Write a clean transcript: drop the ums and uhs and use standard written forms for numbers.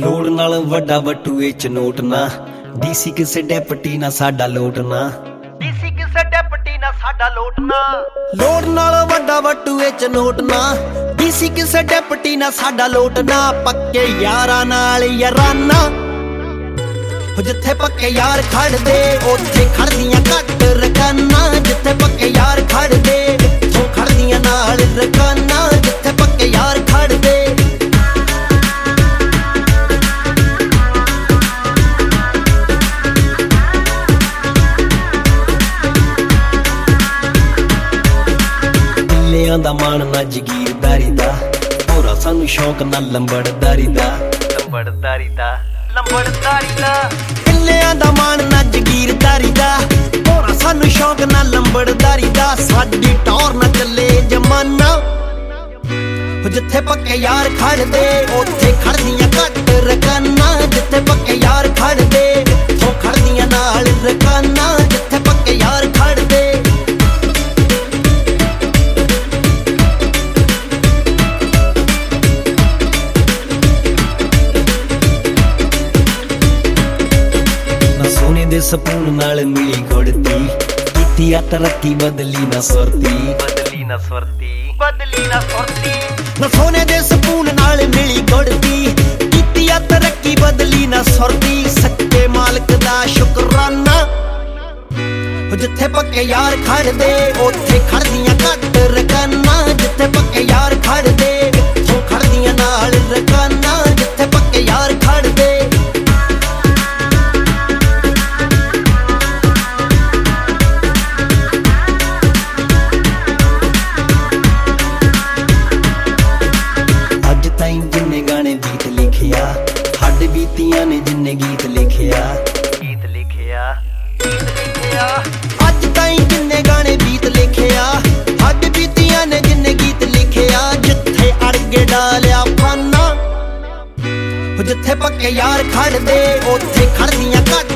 ਲੋੜ ਨਾਲ ਵੱਡਾ ਵੱਟੂ ਇਹ ਚ ਨੋਟ ਨਾ, ਡੀਸੀ ਕਿਸੇ ਡੈਪਟੀ ਨਾ ਸਾਡਾ ਲੋਟ ਨਾ, ਡੀਸੀ ਕਿਸੇ ਡੈਪਟੀ ਨਾ ਸਾਡਾ ਲੋਟ ਨਾ। ਲੋੜ ਨਾਲ ਵੱਡਾ ਵੱਟੂ ਇਹ ਚ ਨੋਟ ਨਾ, ਡੀਸੀ ਕਿਸੇ ਡੈਪਟੀ ਨਾ ਸਾਡਾ ਲੋਟ ਨਾ। ਪੱਕੇ ਯਾਰਾਂ ਨਾਲ ਯਾਰਾਨਾ, ਜਿੱਥੇ ਪੱਕੇ ਯਾਰ ਖੜਦੇ ਉੱਥੇ ਖੜਦੀਆਂ ਘੱਟ ਰਕਾਨਾ। ਜਿੱਥੇ ਪੱਕੇ ਯਾਰ ਖੜਦੇ ਉੱਥੋਂ ਖੜਦੀਆਂ ਨਾਲ ਰਕਾਨਾ। ਜਿੱਥੇ ਪੱਕੇ ਯਾਰ ਖੜਦੇ ਦਿੱਲਿਆਂ ਦਾ ਮਾਣ ਨਾ ਜਗੀਰਦਾਰੀ ਦਾ, ਹੋਰਾ ਸਾਨੂੰ ਸ਼ੌਕ ਨਾ ਲੰਬੜਦਾਰੀ ਦਾ, ਲੰਬੜਦਾਰੀ ਦਾ, ਲੰਬੜਦਾਰੀ ਦਾ। ਕਿੱਲਿਆਂ ਦਾ ਮਾਣ ਨਾ ਜਗੀਰਦਾਰੀ ਦਾ, ਹੋਰਾ ਸਾਨੂੰ ਸ਼ੌਕ ਨਾ ਲੰਬੜਦਾਰੀ ਦਾ। ਸਾਡੀ ਟੌਰ ਨਾ ਚੱਲੇ ਜਮਾਨਾ, ਜਿੱਥੇ ਪੱਕੇ ਯਾਰ ਖੜਦੇ ਉੱਥੇ ਖੜਦੀਆਂ ਘੱਟ ਰਕਾਨਾ। ਜਿੱਥੇ ਪੱਕੇ ਯਾਰ ਖੜਦੇ ਉੱਥੋਂ ਖੜਦੀਆਂ ਨਾਲ ਰਕਾਨਾ। ਜਿੱਥੇ ਪੱਕੇ ਯਾਰ ਖੜਦੇ ਸੋਨੇ ਦੇ ਸਪੂਨ ਨਾਲ ਮਿਲੀ ਗੁੜਤੀ, ਕੀਤੀ ਆ ਤਰੱਕੀ ਬਦਲੀ ਨਾ ਸੁਰਤੀ, ਬਦਲੀ ਨਾ ਸੁਰਤੀ, ਬਦਲੀ ਨਾ ਸੁਰਤੀ। ਨਾ ਸੋਨੇ ਦੇ ਸਪੂਨ ਨਾਲ ਮਿਲੀ ਗੁੜਤੀ, ਕੀਤੀ ਆ ਤਰੱਕੀ ਬਦਲੀ ਨਾ ਸੁਰਤੀ। ਸੱਚੇ ਮਾਲਕ ਦਾ ਸ਼ੁਕਰਾਨਾ, ਜਿੱਥੇ ਪੱਕੇ ਯਾਰ ਖੜਦੇ ਉੱਥੇ ਖੜਦੀਆਂ ਘੱਟ ਰਕਾਨਾ। ਜਿੱਥੇ ਪੱਕੇ ਯਾਰ ਖੜਦੇ ਉੱਥੋਂ ਖੜਦੀਆਂ ਨਾਲ ਰਕਾਨਾ। ਜਿੱਥੇ ਪੱਕੇ ਯਾਰ ਖੜਦੇ ਜਿੰਨੇ ਗਾਣੇ ਗੀਤ ਲਿਖਿਆ, ਹੱਡ ਬੀਤੀਆਂ ਨੇ ਜਿੰਨੇ ਗੀਤ ਲਿਖਿਆ, ਗੀਤ ਲਿਖਿਆ, ਗੀਤ ਲਿਖਿਆ। ਅੱਜ ਤਾਈਂ ਜਿੰਨੇ ਗਾਣੇ ਗੀਤ ਲਿਖਿਆ, ਹੱਡ ਬੀਤੀਆਂ ਨੇ ਜਿੰਨੇ ਗੀਤ ਲਿਖਿਆ। ਜਿੱਥੇ ਅੜਗੇ ਡਾਲਿਆ ਫਾਨਾ, ਜਿੱਥੇ ਪੱਕੇ ਯਾਰ ਖੜਦੇ ਉੱਥੇ ਖੜਦੀਆਂ ਘੱਟ